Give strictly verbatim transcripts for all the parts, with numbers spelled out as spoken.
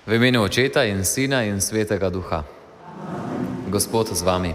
V imenu Očeta in Sina in Svetega Duha. Gospod z vami.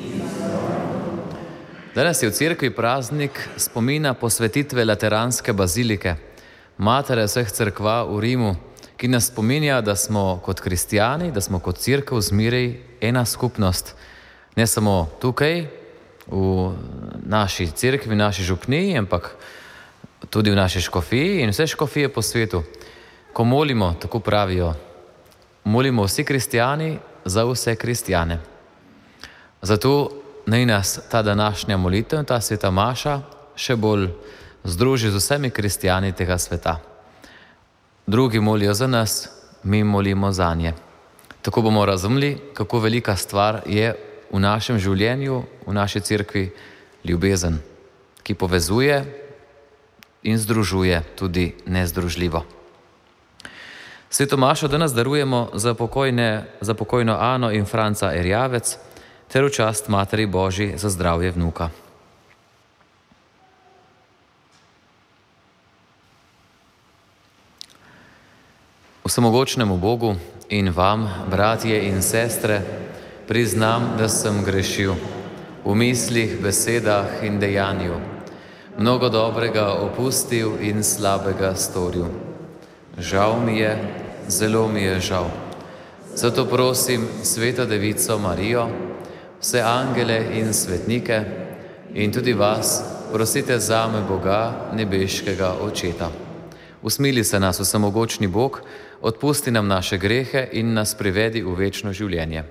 Danes je v cerkvi praznik spomina posvetitve Lateranske bazilike, matere vseh cerkva v Rimu, ki nas spominja, da smo kot kristijani, da smo kot cerkev zmeraj ena skupnost. Ne samo tukaj, v naši cerkvi, v naši župniji, ampak tudi v naši škofiji in vse škofije po svetu. Ko molimo, tako pravijo, molimo vsi kristijani za vse kristijane. Zato naj nas ta današnja molitev in ta sveta maša še bolj združi z vsemi kristijani tega sveta. Drugi molijo za nas, mi molimo za nje. Tako bomo razumeli, kako velika stvar je v našem življenju, v naši cerkvi ljubezen, ki povezuje in združuje tudi nezdružljivo. Sveto mašo danes darujemo za, pokojne, za pokojno Ano in Franca Erjavec ter v čast Materi Božji za zdravje vnuka. Vsemogočnemu Bogu in vam, bratje in sestre, priznam, da sem grešil v mislih, besedah in dejanju, mnogo dobrega opustil in slabega storil. Žal mi je, zelo mi je žal. Zato prosim Sveto Devico Marijo, vse angele in svetnike in tudi vas, prosite zame Boga, nebeškega Očeta. Usmili se nas, vsemogočni Bog, odpusti nam naše grehe in nas privedi v večno življenje.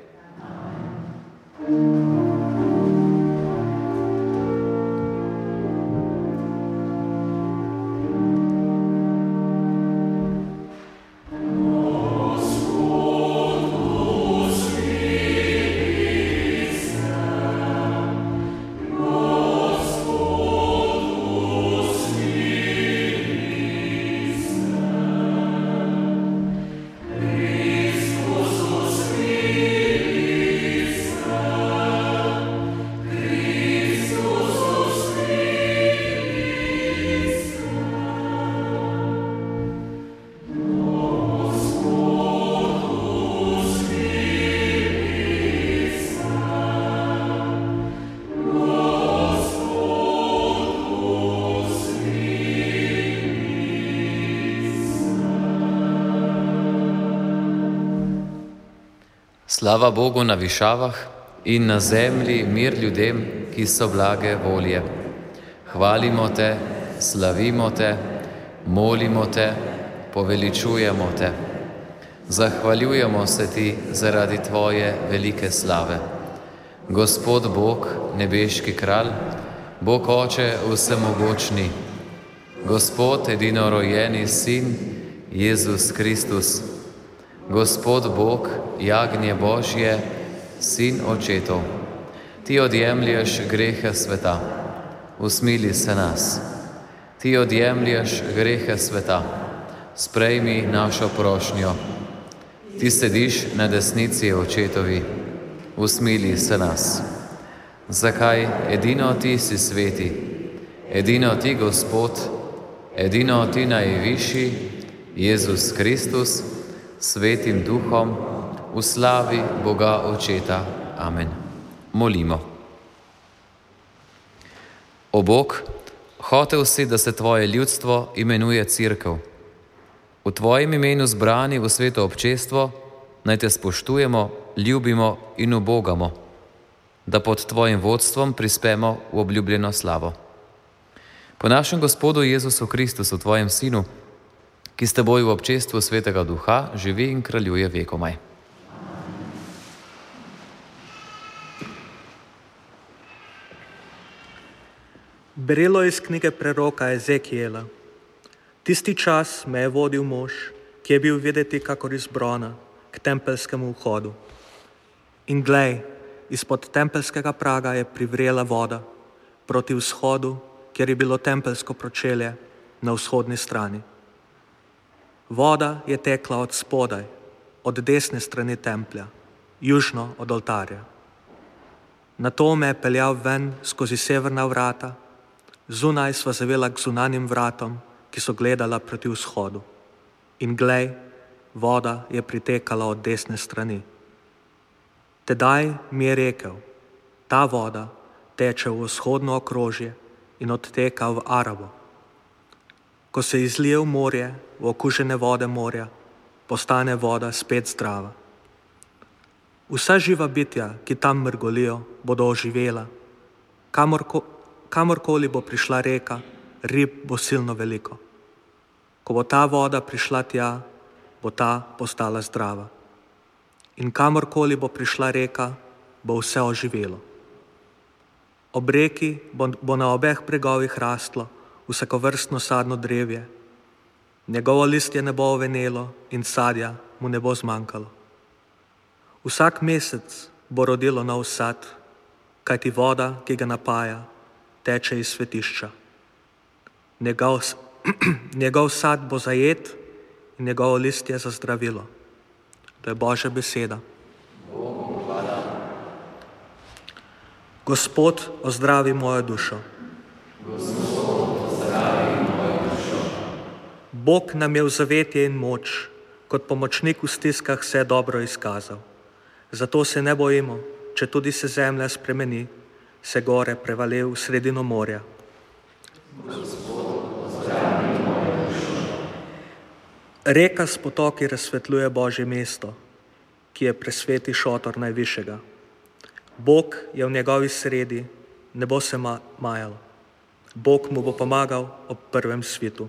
Slava Bogu na višavah in na zemlji mir ljudem, ki so blage volje. Hvalimo te, slavimo te, molimo te, poveličujemo te. Zahvaljujemo se ti zaradi tvoje velike slave. Gospod Bog, nebeški kralj, Bog Oče vsemogočni, Gospod edinorojeni Sin, Jezus Kristus, Gospod Bog, jagnje Božje, Sin Očetov, ti odjemlješ grehe sveta, usmili se nas. Ti odjemlješ grehe sveta, sprejmi našo prošnjo. Ti sediš na desnici Očetovi, usmili se nas. Zakaj edino ti si sveti, edino ti Gospod, edino ti najvišji, Jezus Kristus, Svetim Duhom, v slavi Boga Očeta. Amen. Molimo. O Bog, hotel si, da se tvoje ljudstvo imenuje cerkev. V tvojem imenu zbrani v sveto občestvo naj te spoštujemo, ljubimo in ubogamo, da pod tvojim vodstvom prispemo v obljubljeno slavo. Po našem Gospodu Jezusu Kristusu, tvojem Sinu, ki s teboj v občestvu Svetega Duha živi in kraljuje vekomaj. Berilo iz knjige preroka Ezekijela. Tisti čas me je vodil mož, ki je bil videti kakor iz brona, k tempeljskemu vhodu. In glej, izpod tempeljskega praga je privrela voda proti vzhodu, kjer je bilo tempeljsko pročelje na vzhodni strani. Voda je tekla od spodaj, od desne strani templja, južno od oltarja. Nato me je peljal ven skozi severna vrata, zunaj sva zavela k zunanjim vratom, ki so gledala proti vzhodu. In glej, voda je pritekala od desne strani. Tedaj mi je rekel, ta voda teče v vzhodno okrožje in odteka v Arabo. Ko se izlije v morje, v okužene vode morja, postane voda spet zdrava. Vsa živa bitja, ki tam mrgolijo, bodo oživela. Kamorko, kamorkoli bo prišla reka, rib bo silno veliko. Ko bo ta voda prišla tja, bo ta postala zdrava. In kamorkoli bo prišla reka, bo vse oživelo. Ob reki bo, bo na obeh bregovih rastlo vsakovrstno sadno drevje. Njegovo listje ne bo ovenelo in sadja mu ne bo zmanjkalo. Vsak mesec bo rodilo nov sad, kajti voda, ki ga napaja, teče iz svetišča. Njegov, njegov sad bo zajet in njegovo listje za zdravilo. To je Božja beseda. Gospod, ozdravi mojo dušo. Bog nam je v zavetje in moč, kot pomočnik v stiskah se je dobro izkazal. Zato se ne bojimo, če tudi se zemlja spremeni, se gore prevali v sredino morja. Reka s potoki razsvetljuje Božje mesto, ki je presveti šotor najvišjega. Bog je v njegovi sredi, ne bo se ma majalo. Bog mu bo pomagal ob prvem svitu.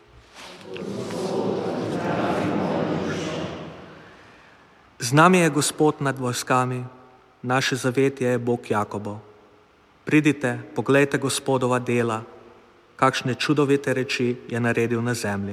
Z nami je Gospod nad vojskami, naše zavetje je Bog Jakobov. Pridite, poglejte Gospodova dela, kakšne čudovite reči je naredil na zemlji.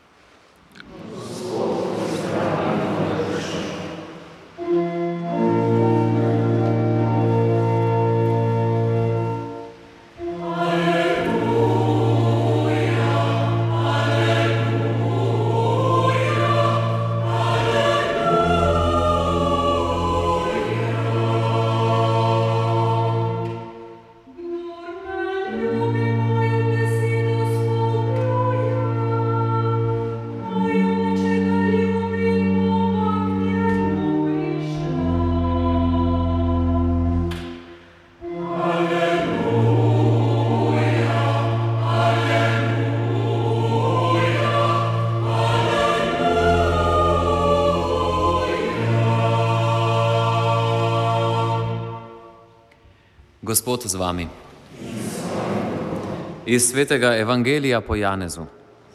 Gospod z vami. Iz svetega Evangelija po Janezu.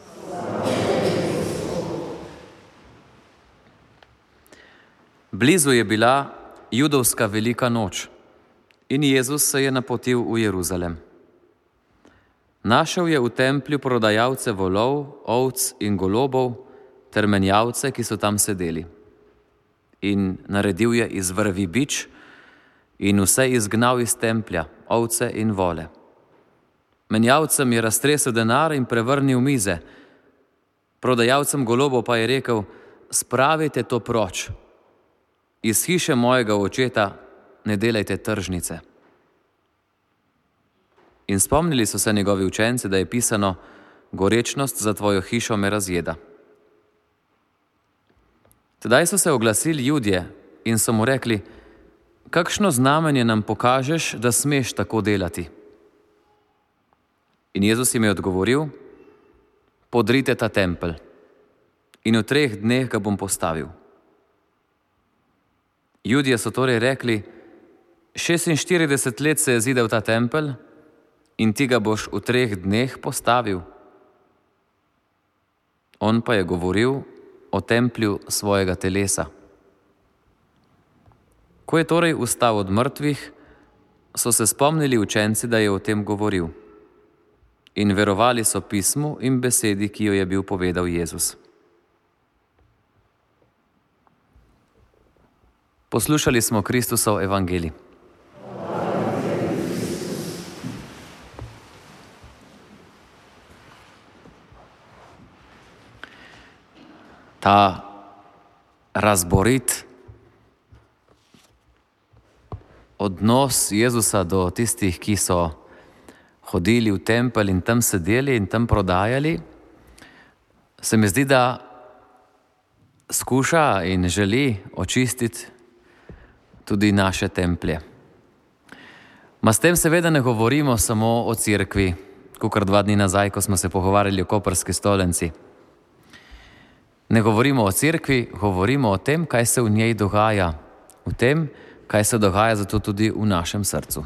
Blizu je bila judovska velika noč in Jezus se je napotil v Jeruzalem. Našel je v templju prodajalce volov, ovc in golobov ter menjavce, ki so tam sedeli. In naredil je iz vrvi bič in vse izgnal iz templja, ovce in vole. Menjavcem je raztresel denar in prevrnil mize. Prodajalcem golobov pa je rekel, spravite to proč. Iz hiše mojega očeta ne delajte tržnice. In spomnili so se njegovi učenci, da je pisano, gorečnost za tvojo hišo me razjeda. Tedaj so se oglasili Judje in so mu rekli, kakšno znamenje nam pokažeš, da smeš tako delati? In Jezus jim je odgovoril, podrite ta tempelj in v treh dneh ga bom postavil. Judje so torej rekli, šestinštirideset let se je zidal ta tempelj in ti ga boš v treh dneh postavil. On pa je govoril o templju svojega telesa. Ko je torej vstal od mrtvih, so se spomnili učenci, da je o tem govoril. In verovali so pismu in besedi, ki jo je bil povedal Jezus. Poslušali smo Kristusov evangelij. Ta razborit odnos Jezusa do tistih, ki so hodili v tempelj in tam sedeli in tam prodajali, se mi zdi, da skuša in želi očistiti tudi naše templje. Ma s tem seveda ne govorimo samo o cerkvi, kakor dva dni nazaj, ko smo se pogovarjali o koprski stolnici. Ne govorimo o cerkvi, govorimo o tem, kaj se v njej dogaja, o tem, kaj se dogaja zato tudi v našem srcu.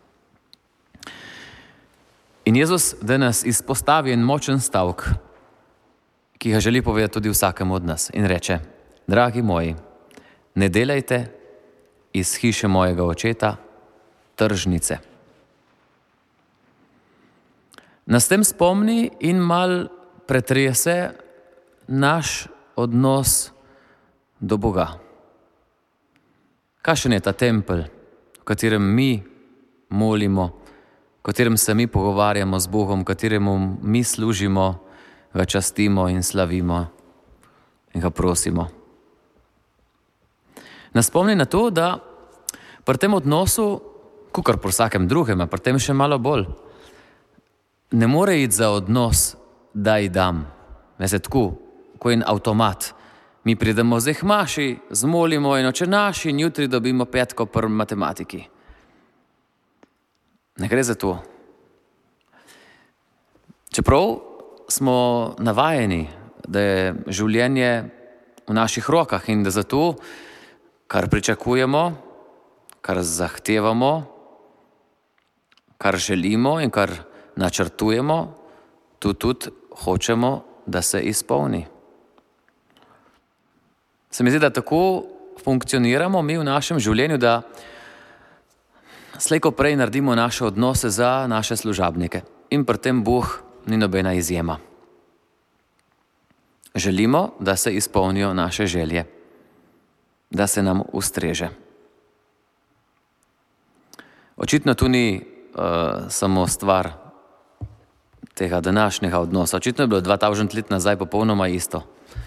In Jezus danes izpostavi en močen stavek, ki ga želi povedati tudi vsakemu od nas in reče: dragi moji, ne delajte iz hiše mojega očeta tržnice. Nas tem spomni in mal pretrese naš odnos do Boga. Kakšen je ta tempelj, v katerem mi molimo, v katerem se mi pogovarjamo z Bogom, v kateremu mi služimo, ga častimo in slavimo in ga prosimo. Nas spomni na to, da pri tem odnosu, kakor pri vsakem drugem, a pri tem še malo bolj, ne more iti za odnos daj dam. Veste, tako, ko je en avtomat. Mi pridemo zdaj k maši, zmolimo in oče naš in jutri dobimo petko pri matematiki. Ne gre za to. Čeprav smo navajeni, da je življenje v naših rokah in da zato, kar pričakujemo, kar zahtevamo, kar želimo in kar načrtujemo, tu tudi hočemo, da se izpolni. Se mi zdi, da tako funkcioniramo mi v našem življenju, da slej ko prej naredimo naše odnose za naše služabnike. In pri tem Bog ni nobena izjema. Želimo, da se izpolnijo naše želje, da se nam ustreže. Očitno tu ni uh, samo stvar tega današnjega odnosa. Očitno je bilo dva tisoč let nazaj popolnoma isto.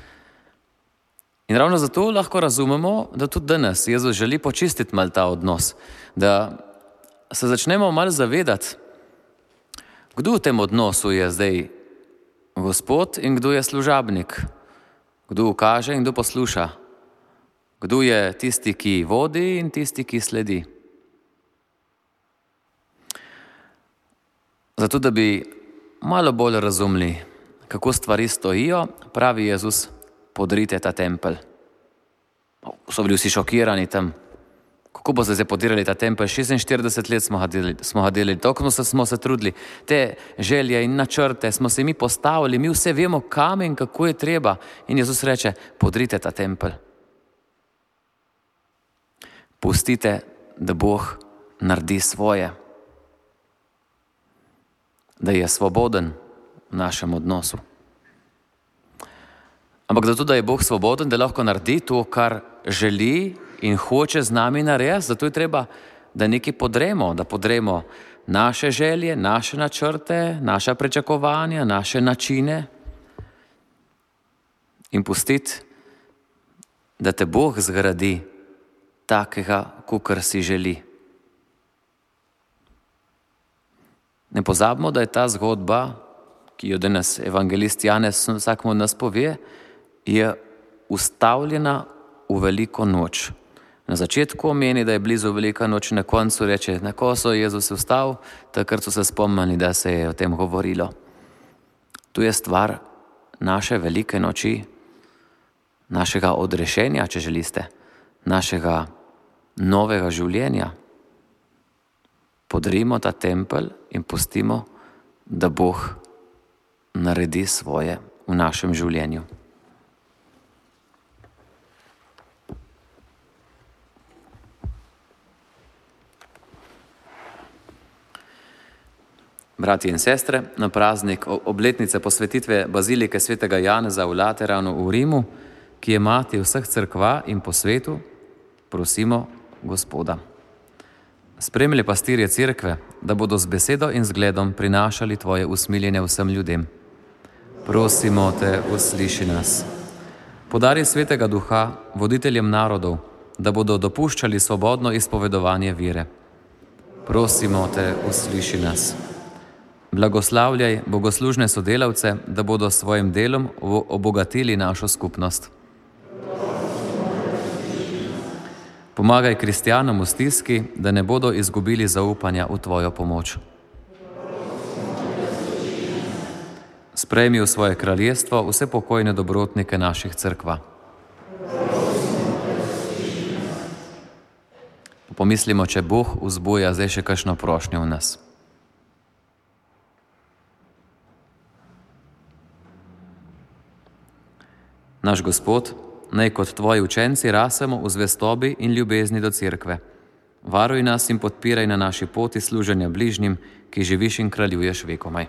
In ravno zato lahko razumemo, da tudi danes Jezus želi počistiti mal ta odnos, da se začnemo mal zavedati, kdo v tem odnosu je zdaj Gospod in kdo je služabnik, kdo ukaže in kdo posluša, kdo je tisti, ki vodi in tisti, ki sledi. Zato, da bi malo bolj razumeli, kako stvari stojijo, pravi Jezus: podrite ta tempelj. So bili vsi šokirani tam. Kako bo zdaj podirali ta tempelj? šestinštirideset let smo ga delali, smo ga delali, toliko smo, smo se trudili. Te želje in načrte smo se mi postavili, mi vse vemo, kam in kako je treba. In Jezus reče: podrite ta tempelj. Pustite, da Bog naredi svoje. Da je svoboden v našem odnosu. Ampak zato, da je Bog svoboden, da lahko naredi to, kar želi in hoče z nami narediti, zato je treba, da nekaj podremo, da podremo naše želje, naše načrte, naša pričakovanja, naše načine in pustiti, da te Bog zgradi takega, kakor si želi. Ne pozabimo, da je ta zgodba, ki jo danes evangelist Janez vsakmu od nas pove, je ustavljena v veliko noč. Na začetku omeni, da je blizu velika noč, na koncu reče, na ko so Jezus vstal, takrat so se spomnili, da se je o tem govorilo. Tu je stvar naše velike noči, našega odrešenja, če želite, našega novega življenja. Podrimo ta tempelj in pustimo, da Bog naredi svoje v našem življenju. Bratje in sestre, na praznik obletnice posvetitve bazilike svetega Janeza v Lateranu v Rimu, ki je mati vseh cerkva in po svetu, prosimo Gospoda. Spremljaj pastirje cerkve, da bodo z besedo in zgledom prinašali tvoje usmiljenje vsem ljudem. Prosimo te, usliši nas. Podari svetega duha voditeljem narodov, da bodo dopuščali svobodno izpovedovanje vere. Prosimo te, usliši nas. Blagoslavljaj bogoslužne sodelavce, da bodo s svojim delom obogatili našo skupnost. Pomagaj kristjanom v stiski, da ne bodo izgubili zaupanja v Tvojo pomoč. Sprejmi v svoje kraljestvo vse pokojne dobrotnike naših cerkva. Pomislimo, če Bog vzbuja zdaj še kakšno prošnjo v nas. Naš Gospod, naj kot Tvoji učenci rasemo v zvestobi in ljubezni do cerkve. Varuj nas in podpiraj na naši poti služenja bližnjim, ki živiš in kraljuješ vekomaj.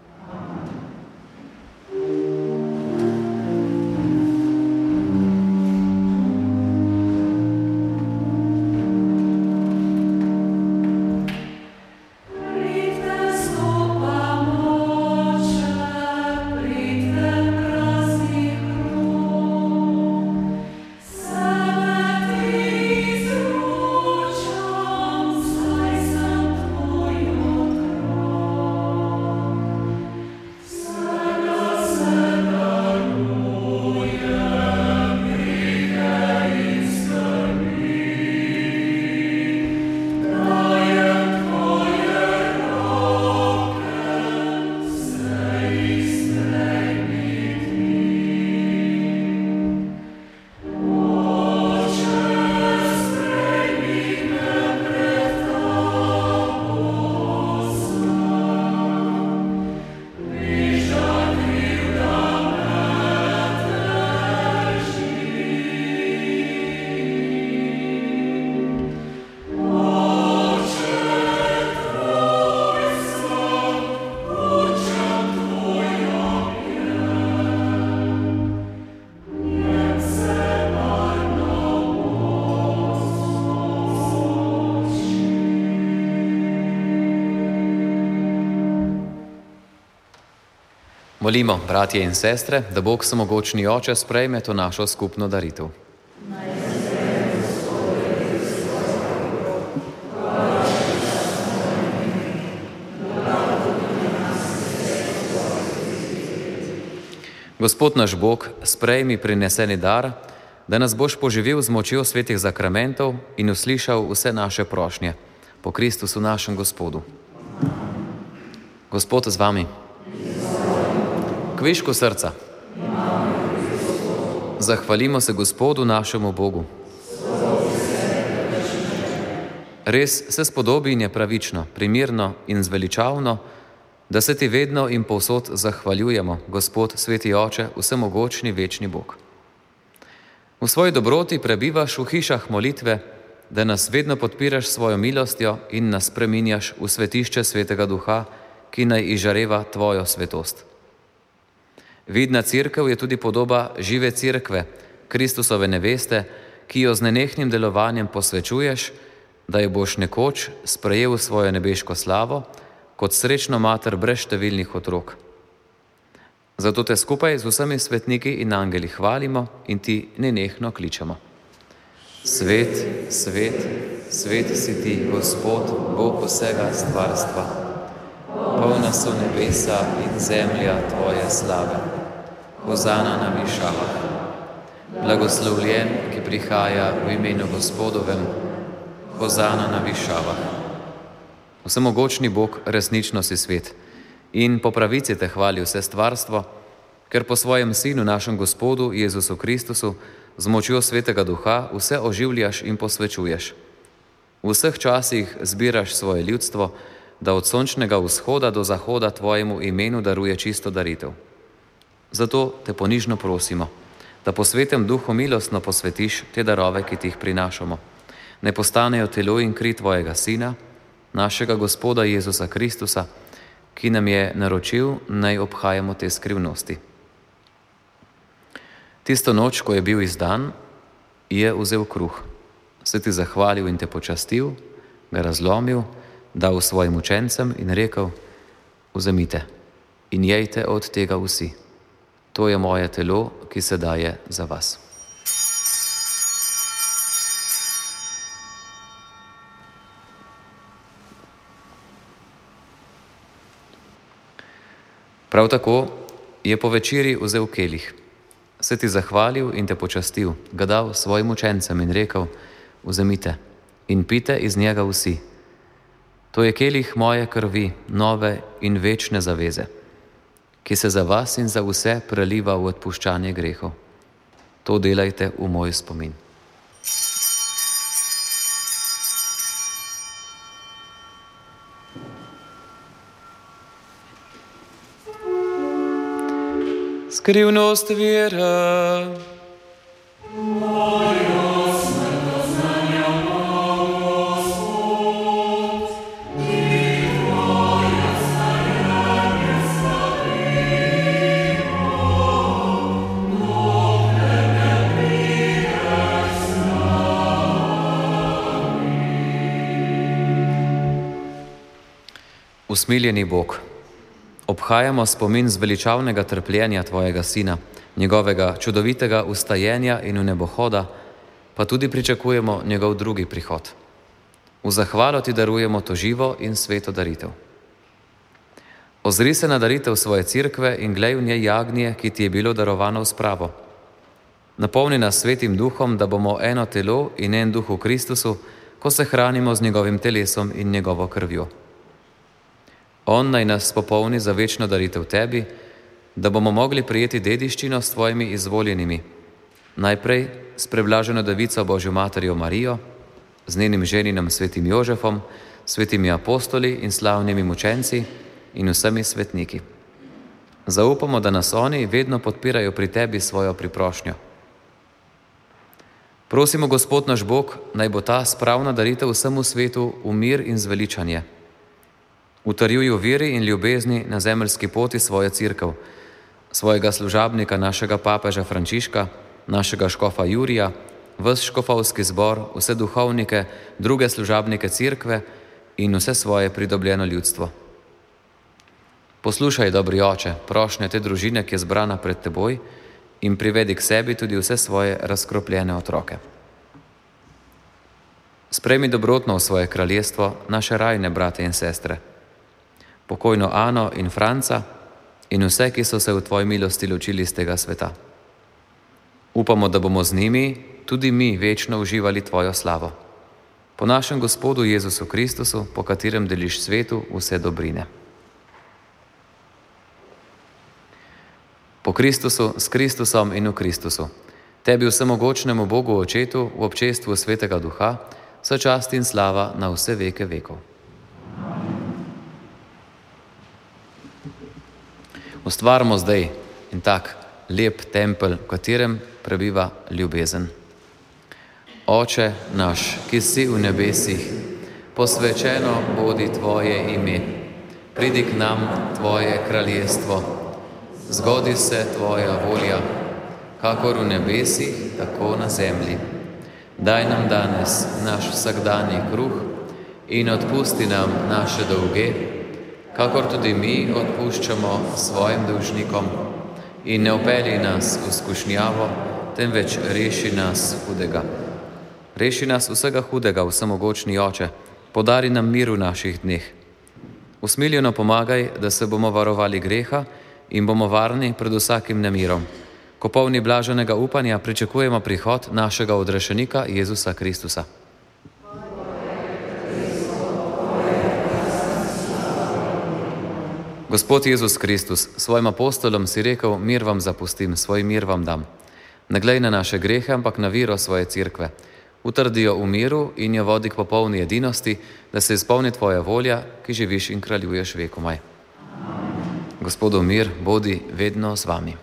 Molimo, bratje in sestre, da Bog Vsemogočni Oče sprejme to našo skupno daritev. Gospod naš Bog, sprejmi prineseni dar, da nas boš poživil z močjo svetih zakramentov in uslišal vse naše prošnje. Po Kristusu našem Gospodu. Gospod z vami. Kvišku srca. Zahvalimo se Gospodu našemu Bogu. Res se spodobi in je pravično, primirno in zveličavno, da se ti vedno in povsod zahvaljujemo, Gospod, sveti Oče, vsemogočni večni Bog. V svoji dobroti prebivaš v hišah molitve, da nas vedno podpiraš svojo milostjo in nas spreminjaš v svetišče Svetega Duha, ki naj izžareva tvojo svetost. Vidna cerkev je tudi podoba žive cerkve, Kristusove neveste, ki jo z nenehnim delovanjem posvečuješ, da jo boš nekoč sprejel v svojo nebeško slavo, kot srečno mater brez številnih otrok. Zato te skupaj z vsemi svetniki in angeli hvalimo in ti nenehno kličemo. Svet, svet, svet si ti, Gospod, Bog vsega stvarstva. Polna so nebesa in zemlja tvoje slave. Hozana na višavah. Blagoslovljen, ki prihaja v imenu Gospodovem. Hozana na višavah. Vsemogočni Bog, resnično si svet in po pravici te hvali vse stvarstvo, ker po svojem Sinu, našem Gospodu, Jezusu Kristusu, z močjo Svetega Duha vse oživljaš in posvečuješ. V vseh časih zbiraš svoje ljudstvo, da od sončnega vzhoda do zahoda tvojemu imenu daruje čisto daritev. Zato te ponižno prosimo, da po Svetem Duhu milostno posvetiš te darove, ki ti jih prinašamo. Naj postanejo telo in kri tvojega Sina, našega Gospoda Jezusa Kristusa, ki nam je naročil, naj obhajamo te skrivnosti. Tisto noč, ko je bil izdan, je vzel kruh, se ti zahvalil in te počastil, ga razlomil, dal svojim učencem in rekel: vzemite in jejte od tega vsi. To je moje telo, ki se daje za vas. Prav tako je po večeri vzel kelih, se ti zahvalil in te počastil, ga dal svojim učencem in rekel: Vzemite in pite iz njega vsi. To je kelih moje krvi, nove in večne zaveze, ki se za vas in za vse preliva v odpuščanje grehov. To delajte v moj spomin. Skrivnost vere. Usmiljeni Bog, obhajamo spomin zveličavnega trpljenja Tvojega Sina, njegovega čudovitega ustajenja in vnebohoda, pa tudi pričakujemo njegov drugi prihod. V zahvalo Ti darujemo to živo in sveto daritev. Ozri se na daritev svoje cerkve in glej v njej jagnje, ki Ti je bilo darovano v spravo. Napolni nas svetim duhom, da bomo eno telo in en duh v Kristusu, ko se hranimo z njegovim telesom in njegovo krvjo. On naj nas popolni za večno daritev Tebi, da bomo mogli prijeti dediščino s Tvojimi izvoljenimi. Najprej s prevlaženo Devico Božjo Materjo Marijo, z njenim ženinom svetim Jožefom, svetimi apostoli in slavnimi mučenci in vsemi svetniki. Zaupamo, da nas oni vedno podpirajo pri Tebi svojo priprošnjo. Prosimo, Gospod naš Bog, naj bo ta spravna daritev vsemu svetu v mir in zveličanje. Utrjuj v veri in ljubezni na zemeljski poti svojo cerkev, svojega služabnika, našega papeža Frančiška, našega škofa Jurija, ves škofovski zbor, vse duhovnike, druge služabnike cerkve in vse svoje pridobljeno ljudstvo. Poslušaj, dobri oče, prošnje te družine, ki je zbrana pred Teboj, in privedi k sebi tudi vse svoje razkropljene otroke. Sprejmi dobrotno v svoje kraljestvo naše rajne brate in sestre, pokojno Ano in Franca in vse, ki so se v Tvoji milosti ločili iz tega sveta. Upamo, da bomo z njimi tudi mi večno uživali Tvojo slavo. Po našem Gospodu Jezusu Kristusu, po katerem deliš svetu vse dobrine. Po Kristusu, s Kristusom in v Kristusu, Tebi vsemogočnemu Bogu Očetu v občestvu Svetega Duha, vsa čast in slava na vse veke vekov. Ustvarimo zdaj in tak lep tempelj, v katerem prebiva ljubezen. Oče naš, ki si v nebesih, posvečeno bodi Tvoje ime. Pridi k nam Tvoje kraljestvo. Zgodi se Tvoja volja, kakor v nebesih, tako na zemlji. Daj nam danes naš vsakdanji kruh in odpusti nam naše dolge, kakor tudi mi odpuščamo svojim dolžnikom, in ne vpelji nas v skušnjavo, temveč reši nas hudega. Reši nas vsega hudega, vsemogočni Oče, podari nam mir v naših dneh. Usmiljeno pomagaj, da se bomo varovali greha in bomo varni pred vsakim nemirom, ko polni blaženega upanja pričakujemo prihod našega odrešenika Jezusa Kristusa. Gospod Jezus Kristus, svojim apostolom si rekel, mir vam zapustim, svoj mir vam dam. Ne glej na naše grehe, ampak na vero svoje cerkve. Utrdi jo v miru in jo vodi k popolni edinosti, da se izpolni Tvoja volja, ki živiš in kraljuješ vekomaj. Gospodov mir bodi vedno z vami.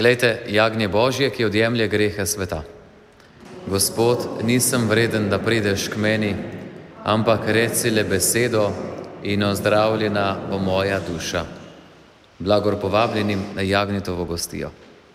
Glejte, jagnje Božje, ki odjemlje grehe sveta. Gospod, nisem vreden, da prideš k meni, ampak reci le besedo in ozdravljena bo moja duša. Blagor povabljenim na jagnjetovo gostijo.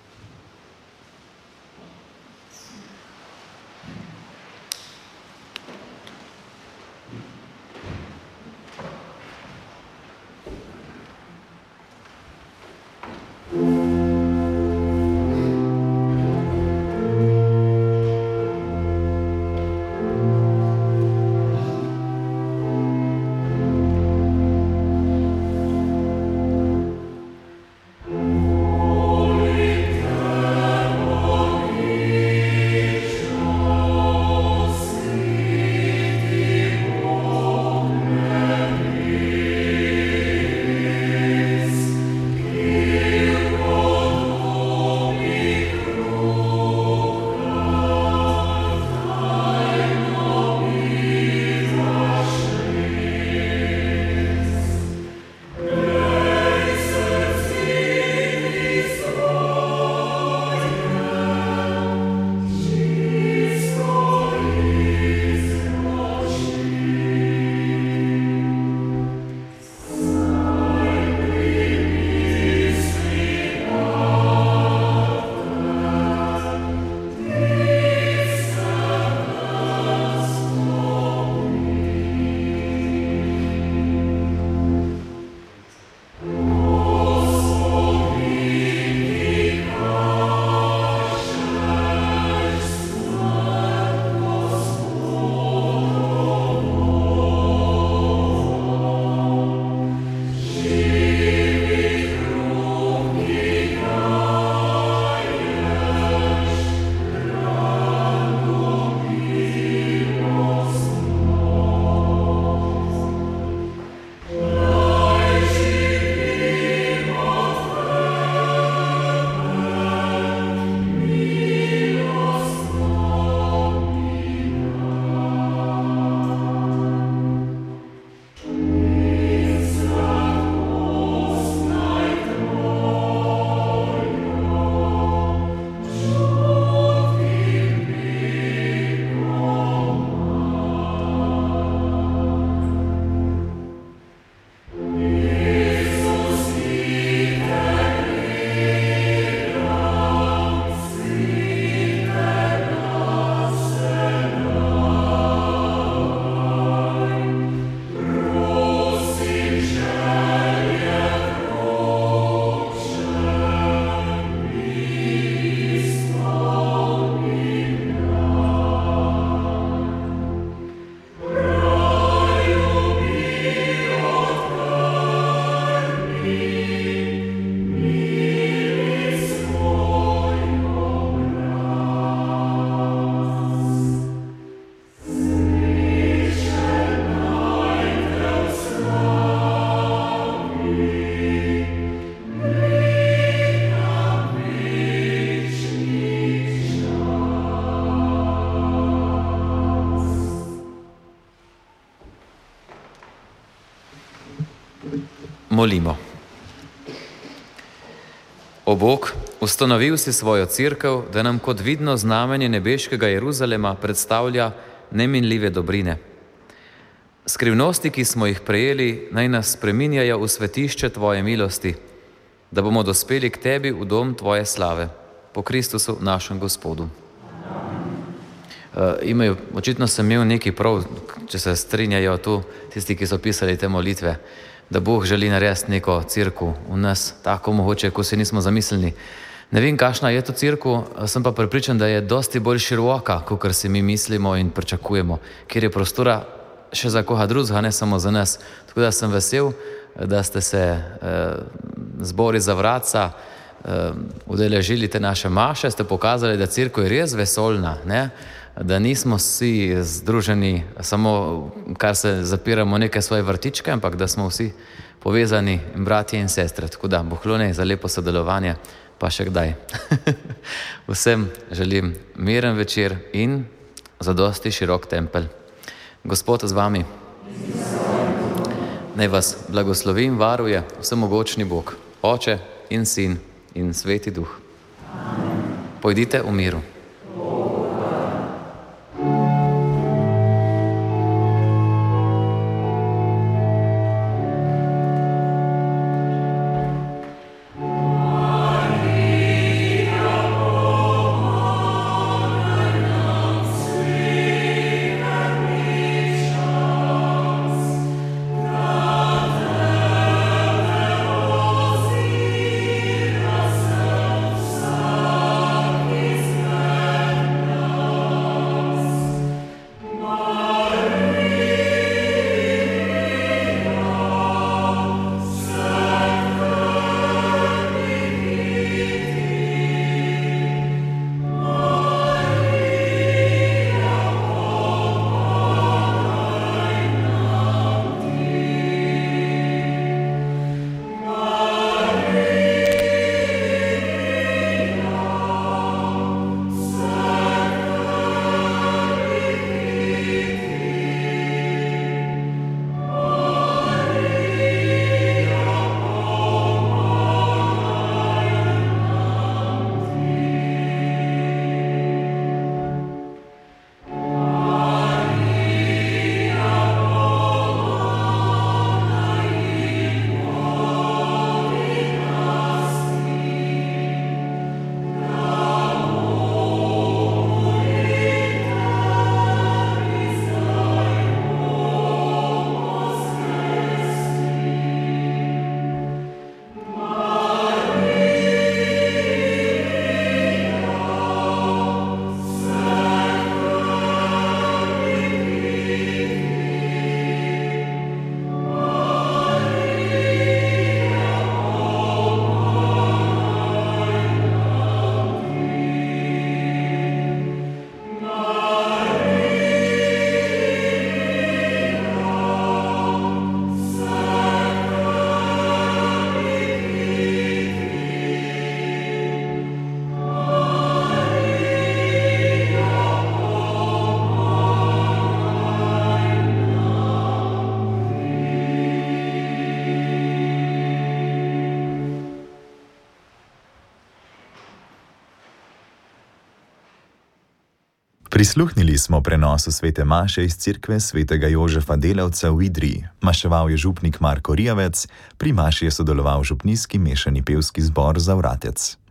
Molimo. O Bog, ustanovil si svojo cerkev, da nam kot vidno znamenje nebeškega Jeruzalema predstavlja neminljive dobrine. Skrivnosti, ki smo jih prejeli, naj nas spreminjajo v svetišče Tvoje milosti, da bomo dospeli k Tebi v dom Tvoje slave, po Kristusu našem Gospodu. Uh, imajo, očitno sem imel nekaj prav, če se strinjajo tu tisti, ki so pisali te molitve, da Bog želi narediti neko cerkev v nas, tako mogoče, ko si nismo zamislili. Ne vem, kakšna je to cerkev, sem pa prepričan, da je dosti bolj široka, kot si mi mislimo in pričakujemo, ker je prostora še za koga drugega, ne samo za nas. Tako da sem vesel, da ste se eh, zbori za vratca eh, udeležili te naše maše, ste pokazali, da cerkev je res vesoljna, ne? Da nismo vsi združeni samo, kar se zapiramo neke svoje vrtičke, ampak da smo vsi povezani bratje in sestre. Tako da, bohlone za lepo sodelovanje, pa še kdaj. Vsem želim miren večer in zadosti širok tempelj. Gospod z vami. Naj vas blagoslovi in varuje vsemogočni Bog, Oče in Sin in Sveti Duh. Pojdite v miru. Prisluhnili smo prenosu svete maše iz cerkve svetega Jožefa Delavca v Idriji. Maševal je župnik Marko Rijavec, pri maši je sodeloval župnijski mešani pevski zbor Zavratec.